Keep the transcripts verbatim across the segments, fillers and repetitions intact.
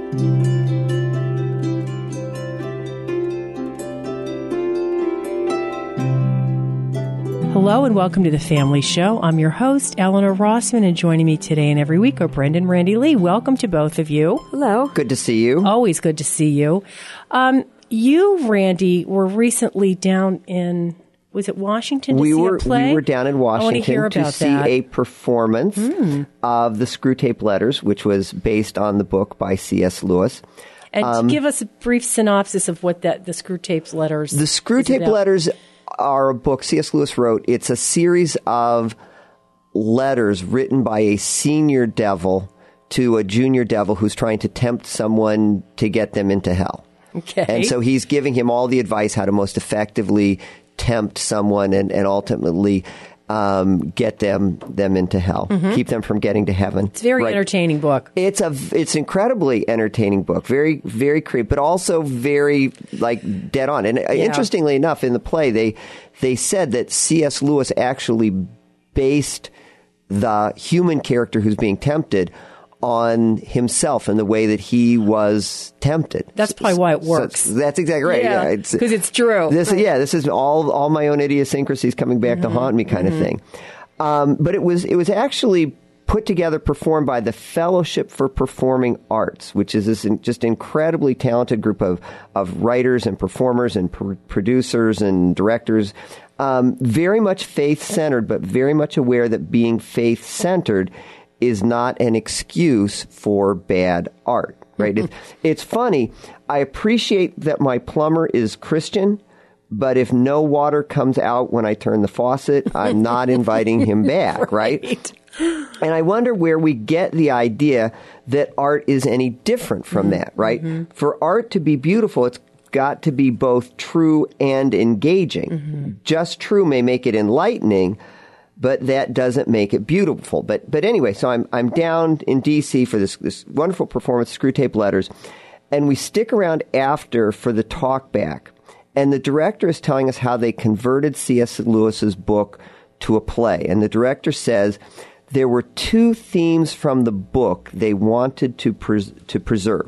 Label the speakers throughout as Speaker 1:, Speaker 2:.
Speaker 1: Hello and welcome to The Family Show. I'm your host, Eleanor Rossman, and joining me today and every week are Brendan and Randy Lee. Welcome to both of you.
Speaker 2: Hello.
Speaker 3: Good to see you.
Speaker 1: Always good to see you. Um, you, Randy, were recently down in, was it Washington to
Speaker 3: we
Speaker 1: see
Speaker 3: were,
Speaker 1: a play?
Speaker 3: We were down in Washington
Speaker 1: hear
Speaker 3: to
Speaker 1: about
Speaker 3: see
Speaker 1: that.
Speaker 3: a performance mm. of the Screwtape Letters, which was based on the book by C S. Lewis.
Speaker 1: And
Speaker 3: um,
Speaker 1: to give us a brief synopsis of what that the Screwtape Letters
Speaker 3: The Screwtape Letters are a book C S. Lewis wrote. It's a series of letters written by a senior devil to a junior devil who's trying to tempt someone to get them into hell.
Speaker 1: Okay.
Speaker 3: And so he's giving him all the advice how to most effectively tempt someone and, and ultimately um, get them them into hell, mm-hmm. keep them from getting to heaven.
Speaker 1: It's a very
Speaker 3: right.
Speaker 1: entertaining book.
Speaker 3: It's a it's incredibly entertaining book, very very creepy, but also very like dead on. And yeah. interestingly enough, in the play, they they said that C S. Lewis actually based the human character who's being tempted on himself and the way that he was tempted.
Speaker 1: That's probably why it works.
Speaker 3: So that's exactly right.
Speaker 1: Yeah, because yeah, it's, it's true.
Speaker 3: This, yeah, this is all all my own idiosyncrasies coming back mm-hmm. to haunt me kind mm-hmm. of thing. Um, but it was it was actually put together, performed by the Fellowship for Performing Arts, which is this in, just incredibly talented group of, of writers and performers and pr- producers and directors. Um, very much faith-centered, but very much aware that being faith-centered is not an excuse for bad art, right? it, it's funny. I appreciate that my plumber is Christian, but if no water comes out when I turn the faucet, I'm not inviting him back, right? right? And I wonder where we get the idea that art is any different from mm-hmm. that, right? Mm-hmm. For art to be beautiful, it's got to be both true and engaging. Mm-hmm. Just true may make it enlightening, but that doesn't make it beautiful. But but anyway, so I'm I'm down in D C for this this wonderful performance, Screwtape Letters, and we stick around after for the talk back. And the director is telling us how they converted C S. Lewis's book to a play. And the director says there were two themes from the book they wanted to pres- to preserve.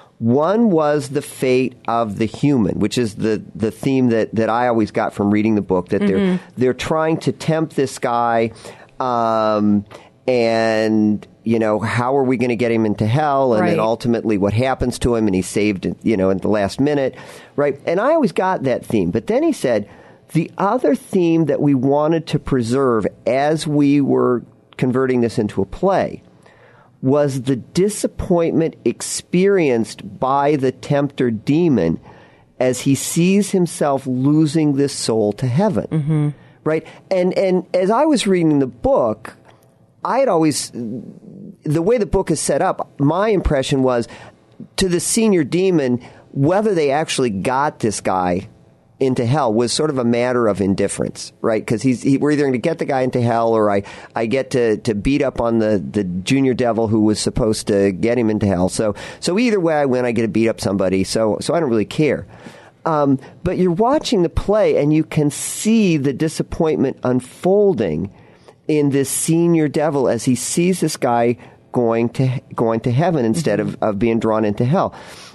Speaker 3: One was the fate of the human, which is the, the theme that, that I always got from reading the book, that mm-hmm. they're they're trying to tempt this guy, um, and, you know, how are we going to get him into hell? And right. then ultimately what happens to him, and he's saved, you know, at the last minute, right? And I always got that theme. But then he said, the other theme that we wanted to preserve as we were converting this into a play was the disappointment experienced by the tempter demon as he sees himself losing this soul to heaven, mm-hmm. right? And and as I was reading the book, I had always, the way the book is set up, my impression was to the senior demon, whether they actually got this guy into hell was sort of a matter of indifference, right? Because he's he, we're either going to get the guy into hell, or I, I get to, to beat up on the, the junior devil who was supposed to get him into hell. So so either way I win, I get to beat up somebody. So so I don't really care. Um, but you're watching the play, and you can see the disappointment unfolding in this senior devil as he sees this guy going to going to heaven instead mm-hmm. of, of being drawn into hell.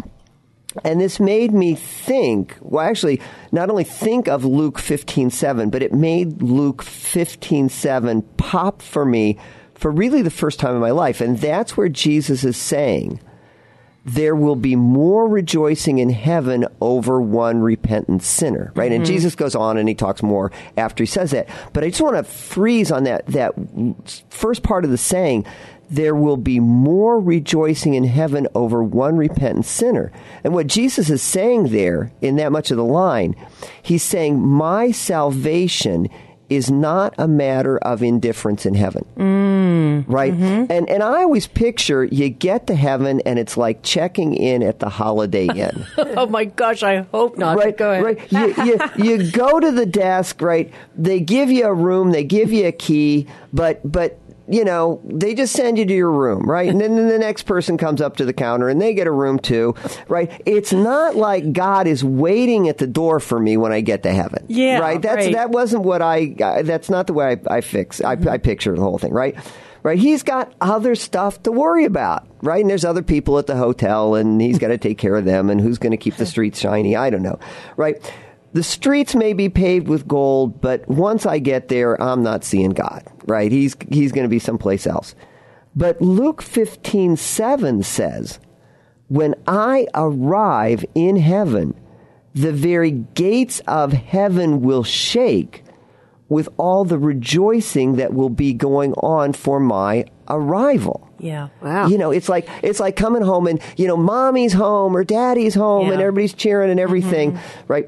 Speaker 3: And this made me think, well, actually, not only think of Luke fifteen seven, but it made Luke fifteen seven pop for me for really the first time in my life. And that's where Jesus is saying, there will be more rejoicing in heaven over one repentant sinner, right? Mm-hmm. And Jesus goes on and he talks more after he says that. But I just want to freeze on that, that first part of the saying, there will be more rejoicing in heaven over one repentant sinner. And what Jesus is saying there, in that much of the line, he's saying, my salvation is not a matter of indifference in heaven. Mm, right? Mm-hmm. And and I always picture you get to heaven and it's like checking in at the Holiday Inn.
Speaker 1: Oh my gosh, I hope not.
Speaker 3: Right,
Speaker 1: go ahead.
Speaker 3: Right. You, you, you go to the desk, right? They give you a room, they give you a key, but but you know, they just send you to your room, right? And then the next person comes up to the counter and they get a room too, right? It's not like God is waiting at the door for me when I get to heaven.
Speaker 1: Yeah,
Speaker 3: right. That's
Speaker 1: right.
Speaker 3: That wasn't what I. Uh, that's not the way I, I fix. I, I picture the whole thing, right? right? He's got other stuff to worry about, right? And there's other people at the hotel, and he's got to take care of them, and who's going to keep the streets shiny? I don't know, right? The streets may be paved with gold, but once I get there, I'm not seeing God, right? He's he's going to be someplace else. But Luke fifteen seven says, when I arrive in heaven, the very gates of heaven will shake with all the rejoicing that will be going on for my arrival.
Speaker 1: Yeah.
Speaker 2: Wow.
Speaker 3: You know, it's like it's like coming home and, you know, mommy's home or daddy's home
Speaker 1: Yeah.
Speaker 3: and everybody's cheering and everything, mm-hmm. right?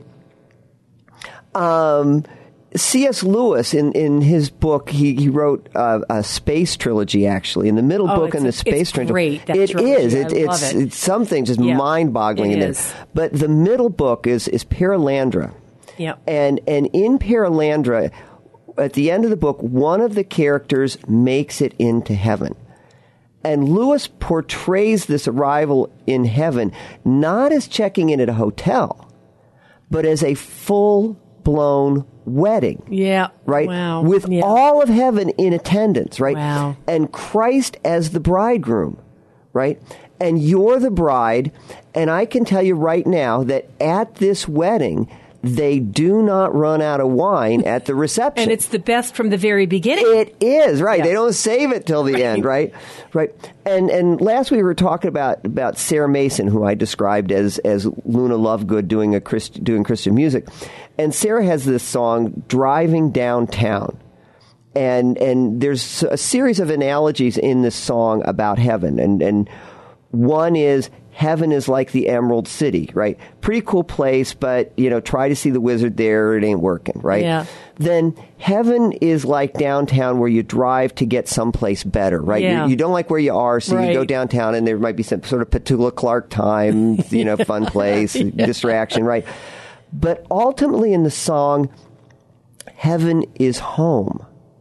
Speaker 3: Um, C S. Lewis, in, in his book, he, he wrote uh, a space trilogy, actually. In the middle
Speaker 1: Oh,
Speaker 3: book in the
Speaker 1: a-
Speaker 3: space
Speaker 1: it's
Speaker 3: trilogy.
Speaker 1: great, that
Speaker 3: it
Speaker 1: trilogy.
Speaker 3: is.
Speaker 1: I
Speaker 3: It, it's,
Speaker 1: love it.
Speaker 3: it's something just
Speaker 1: Yeah,
Speaker 3: mind-boggling
Speaker 1: it
Speaker 3: in there.
Speaker 1: is.
Speaker 3: But the middle book is, is Perelandra.
Speaker 1: Yeah.
Speaker 3: And, and in Perelandra, at the end of the book, one of the characters makes it into heaven. And Lewis portrays this arrival in heaven not as checking in at a hotel, but as a full-blown wedding.
Speaker 1: Yeah.
Speaker 3: Right?
Speaker 1: Wow.
Speaker 3: With
Speaker 1: Yeah.
Speaker 3: all of heaven in attendance, right?
Speaker 1: Wow.
Speaker 3: And Christ as the bridegroom, right? And you're the bride, and I can tell you right now that at this wedding, they do not run out of wine at the reception.
Speaker 1: And it's the best from the very beginning.
Speaker 3: It is, right.
Speaker 1: Yeah.
Speaker 3: They don't save it till the
Speaker 1: Right.
Speaker 3: end, right? Right. And and last week we were talking about, about Sarah Mason, who I described as as Luna Lovegood doing a Christ, doing Christian music. And Sarah has this song, Driving Downtown. And and there's a series of analogies in this song about heaven. And and one is heaven is like the Emerald City, right? Pretty cool place, but, you know, try to see the wizard there, it ain't working, right?
Speaker 1: Yeah.
Speaker 3: Then heaven is like downtown where you drive to get someplace better, right?
Speaker 1: Yeah.
Speaker 3: You, you don't like where you are, so
Speaker 1: Right.
Speaker 3: you go downtown and there might be some sort of Petula Clark time, you know, fun place,
Speaker 1: Yeah.
Speaker 3: distraction, right? But ultimately in the song, heaven is home,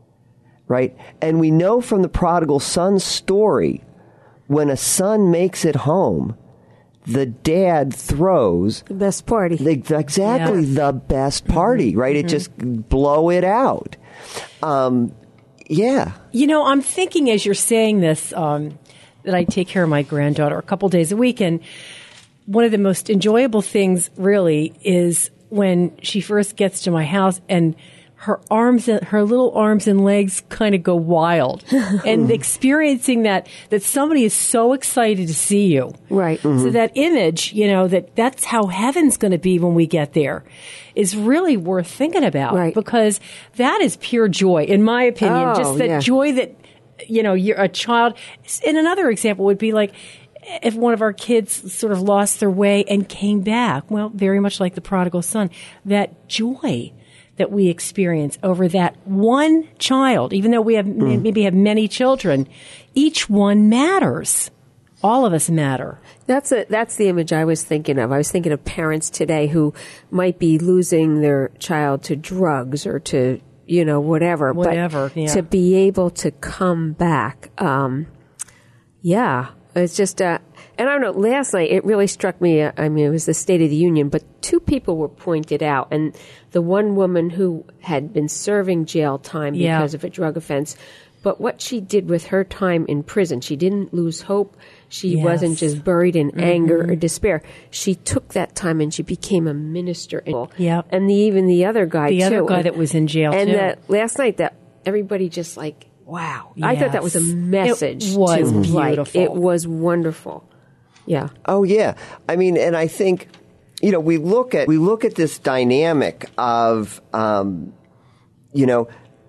Speaker 3: right? And we know from the prodigal son story, when a son makes it home, the dad throws
Speaker 2: The best party.
Speaker 3: the, exactly
Speaker 1: Yeah.
Speaker 3: the best party, right? It just blow it out. Um, yeah.
Speaker 1: You know, I'm thinking as you're saying this um, that I take care of my granddaughter a couple days a week, and one of the most enjoyable things really is when she first gets to my house and her arms, and her little arms and legs kind of go wild, and experiencing that that somebody is so excited to see you,
Speaker 2: Right.
Speaker 1: So that image, you know, that that's how heaven's going to be when we get there, is really worth thinking about,
Speaker 2: Right.
Speaker 1: because that is pure joy, in my opinion.
Speaker 2: Oh,
Speaker 1: Just that
Speaker 2: yeah.
Speaker 1: joy that, you know, you're a child. And another example would be like if one of our kids sort of lost their way and came back. Well, very much like the prodigal son, that joy that we experience over that one child, even though we have
Speaker 3: Mm.
Speaker 1: maybe have many children, each one matters. All of us matter.
Speaker 2: That's a, that's the image I was thinking of. I was thinking of parents today who might be losing their child to drugs or to, you know, whatever.
Speaker 1: Whatever,
Speaker 2: but
Speaker 1: yeah.
Speaker 2: to be able to come back, um, yeah, it's just, uh, and I don't know, last night it really struck me, uh, I mean, it was the State of the Union, but two people were pointed out, and the one woman who had been serving jail time
Speaker 1: Yeah.
Speaker 2: because of a drug offense, but what she did with her time in prison, she didn't lose hope. She
Speaker 1: Yes.
Speaker 2: wasn't just buried in anger or despair. She took that time and she became a minister.
Speaker 1: Yep.
Speaker 2: And the, even the other guy,
Speaker 1: The
Speaker 2: too.
Speaker 1: other guy
Speaker 2: And-
Speaker 1: that was in jail,
Speaker 2: and
Speaker 1: too.
Speaker 2: that last night, that everybody just like, wow. I thought that was a
Speaker 1: Yes.
Speaker 2: message.
Speaker 1: It was
Speaker 2: to, like,
Speaker 1: beautiful.
Speaker 2: it was wonderful. Yeah.
Speaker 3: Oh yeah. I mean, and I think, you know, we look at we look at this dynamic of, um, you know,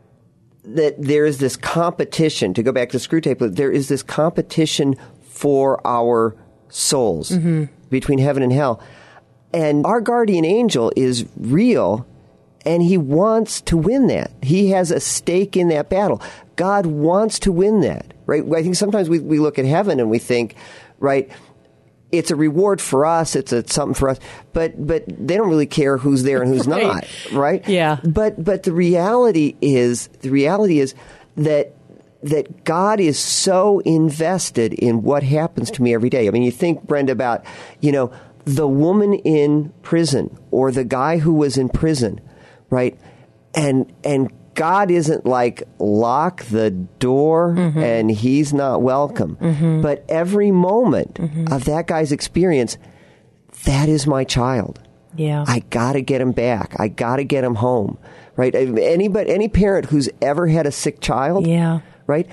Speaker 3: that there is this competition. To go back to Screwtape, there is this competition for our souls
Speaker 1: Mm-hmm.
Speaker 3: between heaven and hell, and our guardian angel is real. And he wants to win that. He has a stake in that battle. God wants to win that, right? I think sometimes we, we look at heaven and we think, right, it's a reward for us, it's a, something for us, but but they don't really care who's there and who's
Speaker 1: Right.
Speaker 3: not, right?
Speaker 1: Yeah.
Speaker 3: But but the reality is the reality is that that God is so invested in what happens to me every day. I mean, you think, Brenda, about, you know, the woman in prison or the guy who was in prison, right? And and God isn't like lock the door mm-hmm. and he's not welcome. Mm-hmm. But every moment mm-hmm. of that guy's experience, that is my child.
Speaker 1: Yeah.
Speaker 3: I got to get him back. I got to get him home. Right? Anybody, any parent who's ever had a sick child,
Speaker 1: yeah.
Speaker 3: right?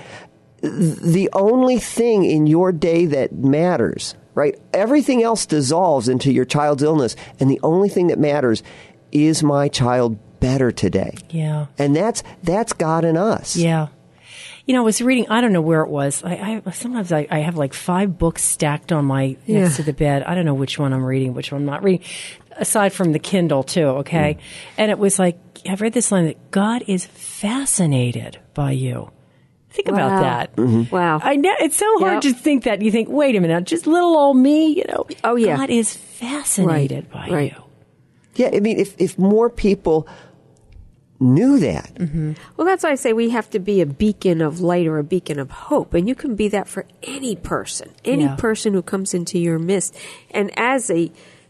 Speaker 3: The only thing in your day that matters, right? Everything else dissolves into your child's illness, and the only thing that matters is my child better today.
Speaker 1: Yeah.
Speaker 3: And that's that's God in us.
Speaker 1: Yeah. You know, I was reading, I don't know where it was. I, I sometimes I, I have like five books stacked on my
Speaker 2: yeah.
Speaker 1: next to the bed. I don't know which one I'm reading, which one I'm not reading, aside from the Kindle too, okay? Mm. And it was like, I've read this line that God is fascinated by you. Think
Speaker 2: wow.
Speaker 1: about that.
Speaker 2: Mm-hmm. Wow.
Speaker 1: I know, it's so hard yep. to think that. You think, wait a minute, just little old me, you know.
Speaker 2: Oh, yeah.
Speaker 1: God is fascinated
Speaker 2: right.
Speaker 1: by
Speaker 2: right.
Speaker 1: you.
Speaker 3: Yeah, I mean, if, if more people knew that.
Speaker 2: Mm-hmm. Well, that's why I say we have to be a beacon of light or a beacon of hope. And you can be that for any person, any
Speaker 1: yeah.
Speaker 2: person who comes into your midst. And as a,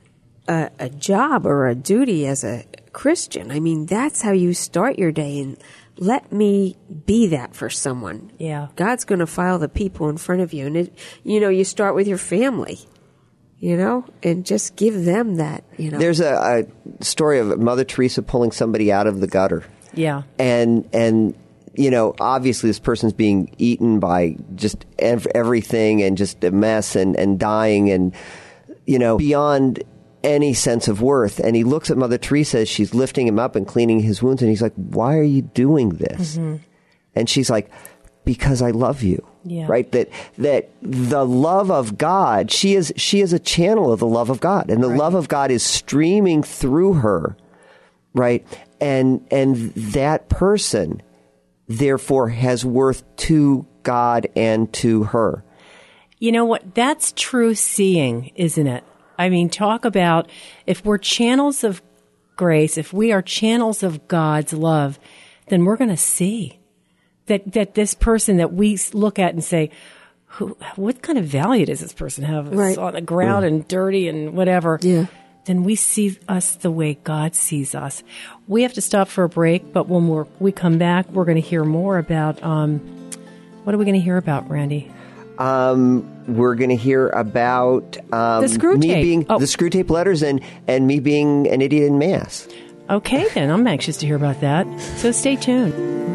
Speaker 2: a a job or a duty as a Christian, I mean, that's how you start your day. And let me be that for someone.
Speaker 1: Yeah.
Speaker 2: God's going to file the people in front of you. And, it, you know, you start with your family. You know, and just give them that, you know.
Speaker 3: There's a, a story of Mother Teresa pulling somebody out of the gutter.
Speaker 1: Yeah.
Speaker 3: And, and you know, obviously this person's being eaten by just ev- everything and just a mess and, and dying and, you know, beyond any sense of worth. And he looks at Mother Teresa as she's lifting him up and cleaning his wounds. And he's like, why are you doing this? Mm-hmm. And she's like, because I love you.
Speaker 1: Yeah.
Speaker 3: Right? That that the love of God, she is she is a channel of the love of God. And the
Speaker 1: right.
Speaker 3: love of God is streaming through her. Right? And and that person therefore has worth to God and to her.
Speaker 1: You know what? That's true seeing, isn't it? I mean, talk about if we're channels of grace, if we are channels of God's love, then we're going to see. That that this person that we look at and say, Who, what kind of value does this person have? It's
Speaker 2: right.
Speaker 1: on the ground and dirty and whatever.
Speaker 2: Yeah.
Speaker 1: Then we see us the way God sees us. We have to stop for a break, but when we're, we come back, we're going to hear more about, um, what are we going to hear about, Randy?
Speaker 3: Um, we're going to hear about um,
Speaker 1: the screw
Speaker 3: me
Speaker 1: tape.
Speaker 3: being
Speaker 1: Oh.
Speaker 3: the screw tape letters and, and me being an idiot in mass.
Speaker 1: Okay, then. I'm anxious to hear about that. So stay tuned.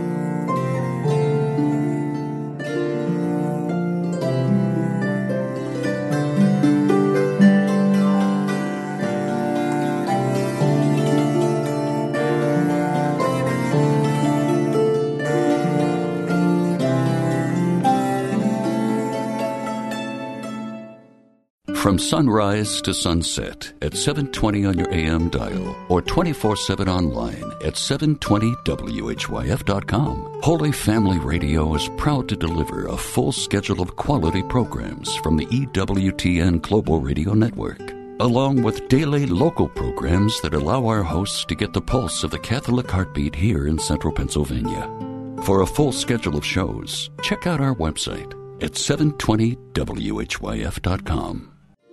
Speaker 4: From sunrise to sunset at seven twenty on your A M dial or twenty-four seven online at seven twenty W H Y F dot com. Holy Family Radio is proud to deliver a full schedule of quality programs from the E W T N Global Radio Network, along with daily local programs that allow our hosts to get the pulse of the Catholic heartbeat here in central Pennsylvania. For a full schedule of shows, check out our website at seven twenty W H Y F dot com.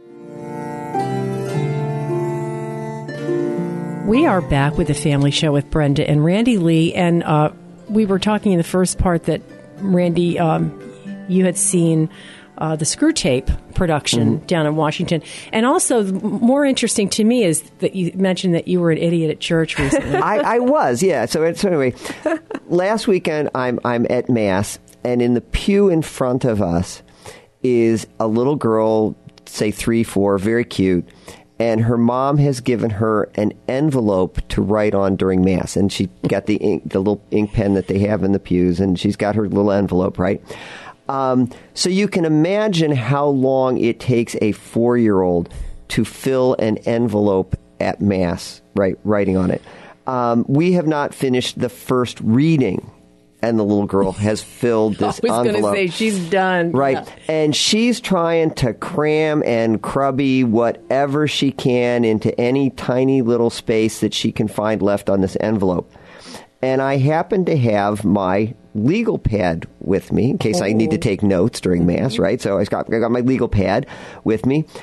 Speaker 1: We are back with the Family Show with Brenda and Randy Lee, and uh, we were talking in the first part that, Randy, um, you had seen uh, the Screw Tape production mm-hmm. down in Washington. And also, more interesting to me is that you mentioned that you were an idiot at church recently.
Speaker 3: I, I was, yeah. So, so anyway, last weekend I'm I'm at Mass, and in the pew in front of us is a little girl, say three, four, very cute. And her mom has given her an envelope to write on during Mass. And she got the ink, the little ink pen that they have in the pews, and she's got her little envelope, right? Um, so you can imagine how long it takes a four-year-old to fill an envelope at Mass, right, writing on it. Um, we have not finished the first reading, and the little girl has filled this envelope.
Speaker 1: I was going to say, she's done.
Speaker 3: Right.
Speaker 1: Yeah.
Speaker 3: And she's trying to cram and crubby whatever she can into any tiny little space that she can find left on this envelope. And I happen to have my legal pad with me in case oh. I need to take notes during Mass, right? So I got, I got my legal pad with me.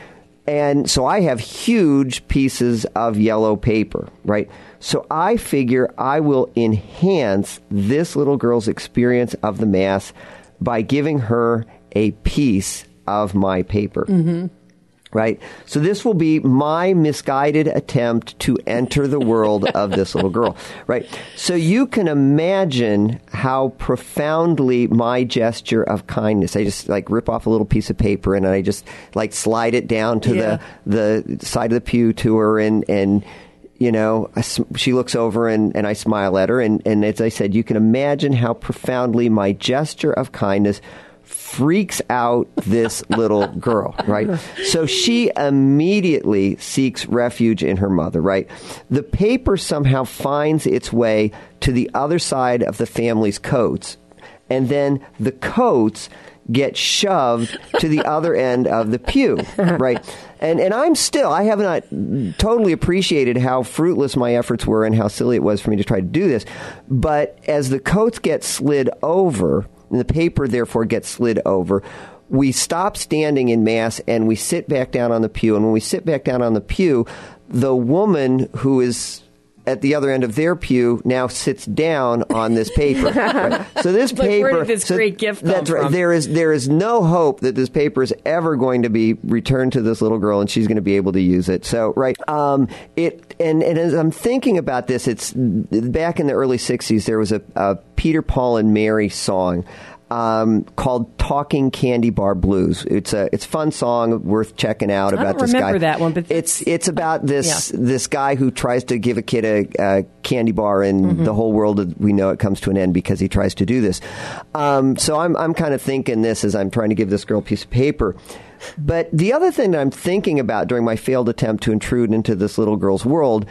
Speaker 3: And so I have huge pieces of yellow paper, right? So I figure I will enhance this little girl's experience of the Mass by giving her a piece of my paper. Mm-hmm. Right? So this will be my misguided attempt to enter the world of this little girl. Right? So you can imagine how profoundly my gesture of kindness, I just like rip off a little piece of paper and I just like slide it down to yeah. the, the side of the pew to her and, and you know, I, she looks over and, and I smile at her. And, and as I said, you can imagine how profoundly my gesture of kindness freaks out this little girl, right? So she immediately seeks refuge in her mother, right? The paper somehow finds its way to the other side of the family's coats, and then the coats get shoved to the other end of the pew, right? And and I'm still, I have not totally appreciated how fruitless my efforts were and how silly it was for me to try to do this. But as the coats get slid over, and the paper therefore gets slid over, we stop standing in Mass and we sit back down on the pew. And when we sit back down on the pew, the woman who is at the other end of their pew now sits down on this paper. Right? So this
Speaker 1: like,
Speaker 3: paper,
Speaker 1: where did this
Speaker 3: so
Speaker 1: great gift come
Speaker 3: that's right.
Speaker 1: from?
Speaker 3: There is there is no hope that this paper is ever going to be returned to this little girl, and she's going to be able to use it. So right, um, it and, and as I'm thinking about this, it's back in the early sixties. There was a, a Peter, Paul, and Mary song. Um, called "Talking Candy Bar Blues." It's a it's a fun song worth checking out
Speaker 1: I
Speaker 3: about
Speaker 1: don't
Speaker 3: this guy.
Speaker 1: remember that one, but
Speaker 3: it's it's about this
Speaker 1: yeah.
Speaker 3: this guy who tries to give a kid a, a candy bar, and mm-hmm. the whole world we know it comes to an end because he tries to do this. Um, so I'm I'm kind of thinking this as I'm trying to give this girl a piece of paper. But the other thing that I'm thinking about during my failed attempt to intrude into this little girl's world,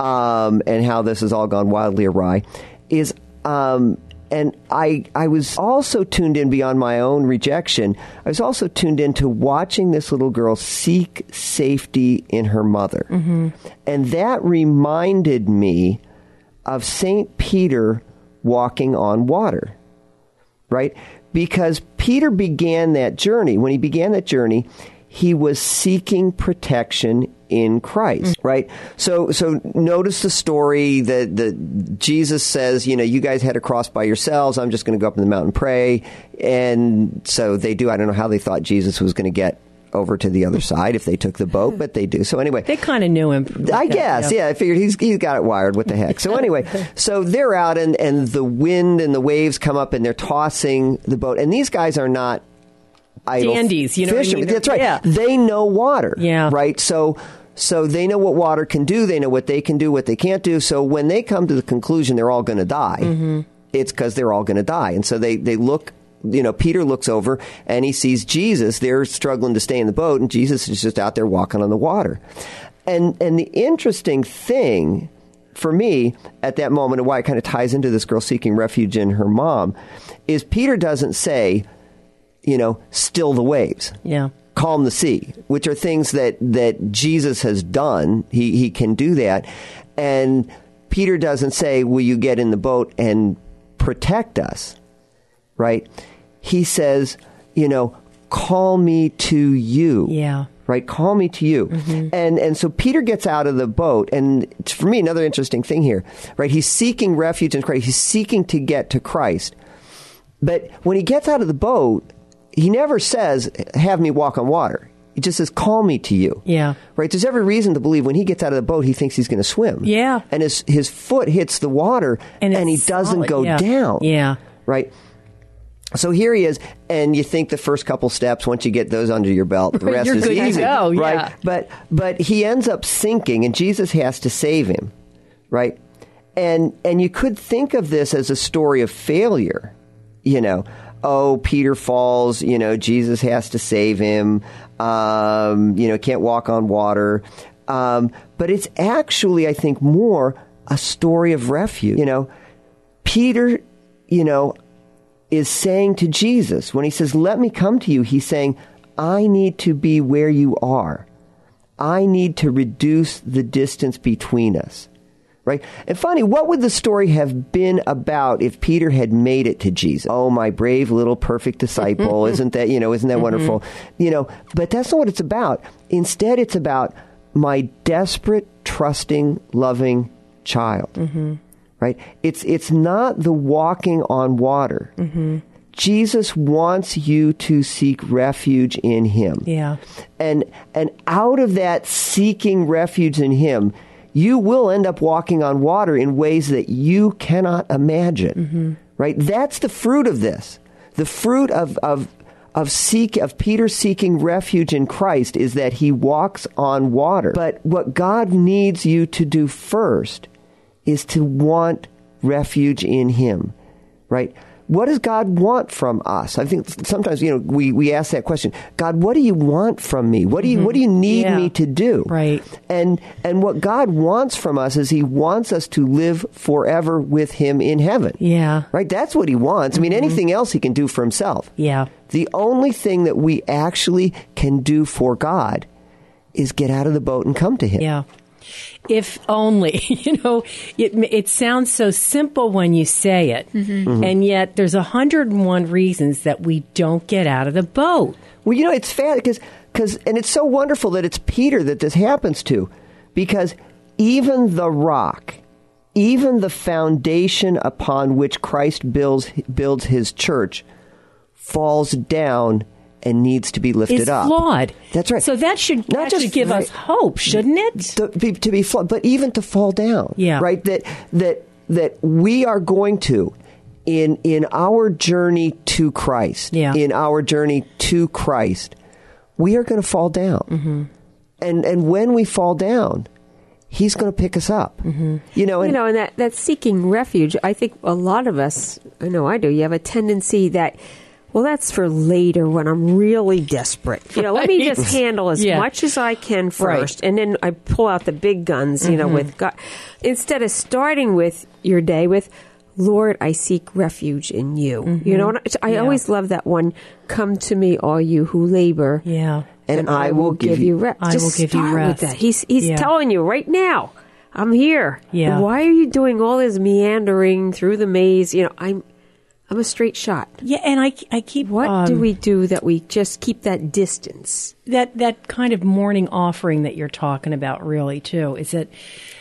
Speaker 3: um, and how this has all gone wildly awry, is. Um, And I I was also tuned in beyond my own rejection. I was also tuned into watching this little girl seek safety in her mother. Mm-hmm. And that reminded me of Saint Peter walking on water, right? Because Peter began that journey. When he began that journey, he was seeking protection in Christ, right? So, so notice the story that the Jesus says, you know, you guys had to cross by yourselves. I'm just going to go up in the mountain and pray. And so they do. I don't know how they thought Jesus was going to get over to the other side if they took the boat, but they do. So anyway,
Speaker 1: they kind of knew him.
Speaker 3: I guess, yeah. yeah. I figured he's he's got it wired. What the heck? So anyway, so they're out and and the wind and the waves come up and they're tossing the boat. And these guys are not idle
Speaker 1: dandies, you know what I mean?
Speaker 3: That's right.
Speaker 1: Yeah.
Speaker 3: They know water.
Speaker 1: Yeah.
Speaker 3: Right. So. So they know what water can do. They know what they can do, what they can't do. So when they come to the conclusion they're all going to die, mm-hmm. it's because they're all going to die. And so they, they look, you know, Peter looks over and he sees Jesus. They're struggling to stay in the boat, and Jesus is just out there walking on the water. And and the interesting thing for me at that moment, and why it kind of ties into this girl seeking refuge in her mom, is Peter doesn't say, you know, still the waves.
Speaker 1: Yeah.
Speaker 3: Calm the sea, which are things that, that Jesus has done. He he can do that. And Peter doesn't say, will you get in the boat and protect us? Right? He says, you know, call me to you.
Speaker 1: Yeah.
Speaker 3: Right? Call me to you. Mm-hmm. And and so Peter gets out of the boat. And it's, for me, another interesting thing here, right? He's seeking refuge in Christ. He's seeking to get to Christ. But when he gets out of the boat, he never says, have me walk on water. He just says, call me to you.
Speaker 1: Yeah.
Speaker 3: Right? There's every reason to believe when he gets out of the boat, he thinks he's going to swim.
Speaker 1: Yeah.
Speaker 3: And his his foot hits the water, and, and he doesn't
Speaker 1: solid.
Speaker 3: go
Speaker 1: yeah.
Speaker 3: down.
Speaker 1: Yeah.
Speaker 3: Right? So here he is, and you think the first couple steps, once you get those under your belt, the rest
Speaker 1: You're
Speaker 3: is
Speaker 1: good to
Speaker 3: easy.
Speaker 1: go,
Speaker 3: right?
Speaker 1: yeah.
Speaker 3: But, but he ends up sinking, and Jesus has to save him. Right? And And you could think of this as a story of failure, you know. Oh, Peter falls, you know, Jesus has to save him, um, you know, can't walk on water. Um, but it's actually, I think, more a story of refuge. You know, Peter, you know, is saying to Jesus, when he says, let me come to you, he's saying, I need to be where you are. I need to reduce the distance between us. Right? And funny, what would the story have been about if Peter had made it to Jesus? Oh, my brave little perfect disciple. Isn't that, you know, isn't that mm-hmm. wonderful? You know, but that's not what it's about. Instead, it's about my desperate, trusting, loving child. Mm-hmm. Right? It's, it's not the walking on water. Mm-hmm. Jesus wants you to seek refuge in him.
Speaker 1: Yeah.
Speaker 3: And, and out of that seeking refuge in him, you will end up walking on water in ways that you cannot imagine, mm-hmm. right? That's the fruit of this. The fruit of, of, of seek, of Peter seeking refuge in Christ is that he walks on water. But what God needs you to do first is to want refuge in him, right? What does God want from us? I think sometimes, you know, we, we ask that question, God, what do you want from me? What do you, mm-hmm. what do you need yeah. me to do?
Speaker 1: Right.
Speaker 3: And, and what God wants from us is he wants us to live forever with him in heaven.
Speaker 1: Yeah.
Speaker 3: Right. That's what he wants. Mm-hmm. I mean, anything else he can do for himself.
Speaker 1: Yeah.
Speaker 3: The only thing that we actually can do for God is get out of the boat and come to him.
Speaker 1: Yeah. If only, you know, it it sounds so simple when you say it, mm-hmm. Mm-hmm. and yet there's one hundred one reasons that we don't get out of the boat.
Speaker 3: Well, you know, it's fat because, because, and it's so wonderful that it's Peter that this happens to, because even the rock, even the foundation upon which Christ builds builds his church, falls down and needs to be lifted
Speaker 1: is
Speaker 3: up.
Speaker 1: Flawed.
Speaker 3: That's right.
Speaker 1: So that should,
Speaker 3: Not
Speaker 1: that
Speaker 3: just
Speaker 1: should give
Speaker 3: right,
Speaker 1: us hope, shouldn't it?
Speaker 3: To be, to be flawed, but even to fall down.
Speaker 1: Yeah.
Speaker 3: Right. That that that we are going to in in our journey to Christ.
Speaker 1: Yeah.
Speaker 3: In our journey to Christ, we are going to fall down. Mm-hmm. And and when we fall down, he's going to pick us up. Mm-hmm. You know. And,
Speaker 2: you know, and that that seeking refuge. I think a lot of us. I know I do. You have a tendency that. Well, that's for later when I'm really desperate. You know, right. Let me just handle as yeah. much as I can first, right. and then I pull out the big guns, you mm-hmm. know, with God. Instead of starting with your day with, Lord, I seek refuge in you. Mm-hmm. You know, I yeah. always love that one, come to me, all you who labor.
Speaker 1: Yeah.
Speaker 3: And, and I, I will give you rest.
Speaker 1: I
Speaker 2: just
Speaker 1: will give you rest.
Speaker 2: With that. He's, he's
Speaker 1: yeah.
Speaker 2: telling you right now, I'm here.
Speaker 1: Yeah.
Speaker 2: Why are you doing all this meandering through the maze? You know, I'm, I'm a straight shot.
Speaker 1: Yeah, and I, I keep...
Speaker 2: What um, do we do that we just keep that distance?
Speaker 1: That that kind of morning offering that you're talking about, really, too, is that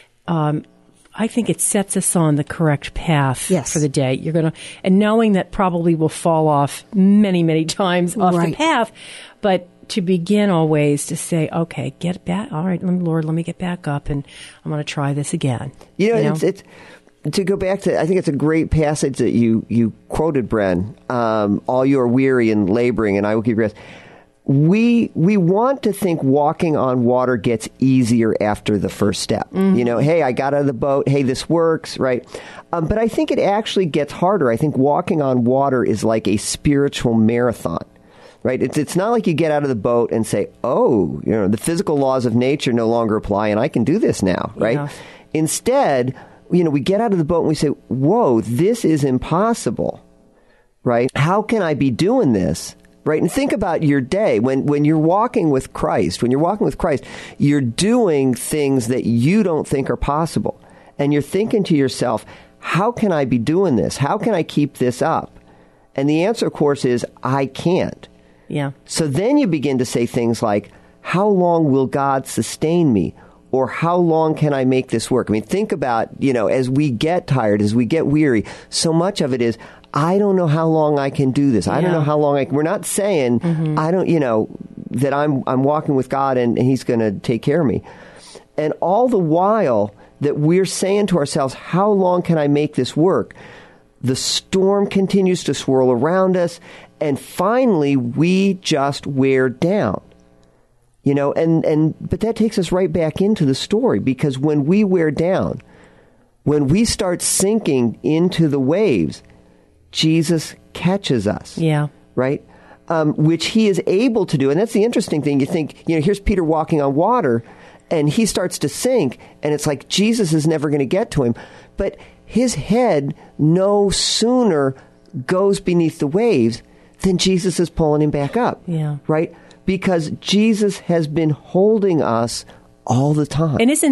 Speaker 1: um, I think it sets us on the correct path
Speaker 2: yes.
Speaker 1: for the day. You're gonna, and knowing that probably will fall off many, many times off
Speaker 2: right.
Speaker 1: the path, but to begin always to say, okay, get back. All right, Lord, let me get back up, and I'm going to try this again.
Speaker 3: You know,
Speaker 1: you know?
Speaker 3: it's... it's To go back to, I think it's a great passage that you, you quoted, Bren. Um, all you are weary and laboring, and I will give you rest. We we want to think walking on water gets easier after the first step. Mm-hmm. You know, hey, I got out of the boat. Hey, this works, right? Um, but I think it actually gets harder. I think walking on water is like a spiritual marathon. Right? It's it's not like you get out of the boat and say, oh, you know, the physical laws of nature no longer apply, and I can do this now, right?
Speaker 1: Yeah.
Speaker 3: Instead, you know, we get out of the boat and we say, whoa, this is impossible, right? How can I be doing this, right? And think about your day. When when you're walking with Christ, when you're walking with Christ, you're doing things that you don't think are possible. And you're thinking to yourself, how can I be doing this? How can I keep this up? And the answer, of course, is I can't.
Speaker 1: Yeah.
Speaker 3: So then you begin to say things like, how long will God sustain me? Or how long can I make this work? I mean, think about, you know, as we get tired, as we get weary, so much of it is, I don't know how long I can do this. I
Speaker 1: yeah.
Speaker 3: don't know how long I can. We're not saying, mm-hmm. I don't, you know, that I'm I'm walking with God and, and he's going to take care of me. And all the while that we're saying to ourselves, how long can I make this work? The storm continues to swirl around us. And finally, we just wear down. You know, and, and, but that takes us right back into the story, because when we wear down, when we start sinking into the waves, Jesus catches us.
Speaker 1: Yeah.
Speaker 3: Right? Um, which he is able to do. And that's the interesting thing. You think, you know, here's Peter walking on water and he starts to sink and it's like Jesus is never going to get to him. But his head no sooner goes beneath the waves than Jesus is pulling him back up.
Speaker 1: Yeah.
Speaker 3: Right? Because Jesus has been holding us all the time.
Speaker 1: And isn't that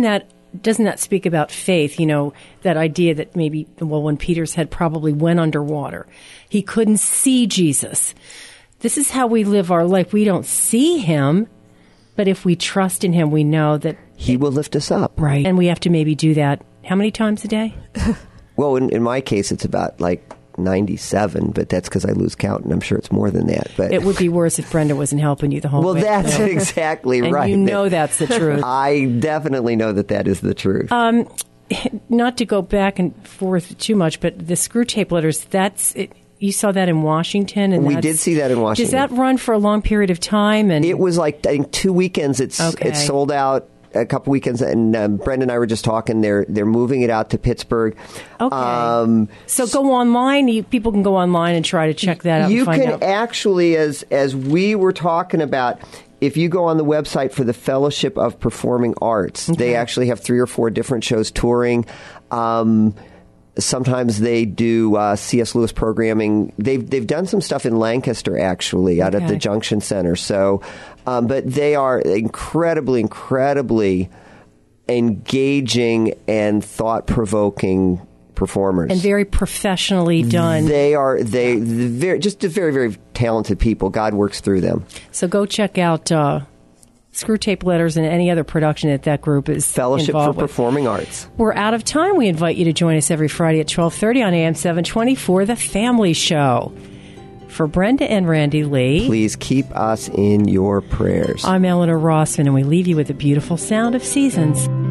Speaker 1: doesn't that speak about faith? You know, that idea that maybe, well, when Peter's head probably went underwater, he couldn't see Jesus. This is how we live our life. We don't see him, but if we trust in him, we know that
Speaker 3: he will lift us up.
Speaker 1: Right. And we have to maybe do that how many times a day?
Speaker 3: Well, in, in my case, it's about like ninety-seven, but that's because I lose count, and I'm sure it's more than that. But
Speaker 1: it would be worse if Brenda wasn't helping you the whole
Speaker 3: well,
Speaker 1: way.
Speaker 3: Well, that's
Speaker 1: so.
Speaker 3: exactly
Speaker 1: and
Speaker 3: right.
Speaker 1: You know that's the truth.
Speaker 3: I definitely know that that is the truth.
Speaker 1: Um, not to go back and forth too much, but the screw tape letters, that's it. You saw that in Washington, and
Speaker 3: we did see that in Washington.
Speaker 1: Does that run for a long period of time? And
Speaker 3: it was like I think two weekends. It's
Speaker 1: okay.
Speaker 3: It's sold out. A couple weekends, and um, Brenda and I were just talking. They're they're moving it out to Pittsburgh.
Speaker 1: Okay.
Speaker 3: Um,
Speaker 1: so go online. You, people can go online and try to check that out.
Speaker 3: You
Speaker 1: and find
Speaker 3: can
Speaker 1: out.
Speaker 3: actually, as as we were talking about, if you go on the website for the Fellowship of Performing Arts, okay. they actually have three or four different shows touring. Um, Sometimes they do uh, C S. Lewis programming. They've they've done some stuff in Lancaster, actually, out
Speaker 1: okay.
Speaker 3: at the Junction Center. So, um, but they are incredibly, incredibly engaging and thought-provoking performers,
Speaker 1: and very professionally done.
Speaker 3: They are they very just very very talented people. God works through them.
Speaker 1: So go check out uh, Screw Tape Letters and any other production that that group is
Speaker 3: Fellowship for
Speaker 1: involved with.
Speaker 3: Performing Arts.
Speaker 1: We're out of time. We invite you to join us every Friday at twelve thirty on A M seven twenty for The Family Show. For Brenda and Randy Lee,
Speaker 3: please keep us in your prayers.
Speaker 1: I'm Eleanor Rossman, and we leave you with the beautiful sound of seasons.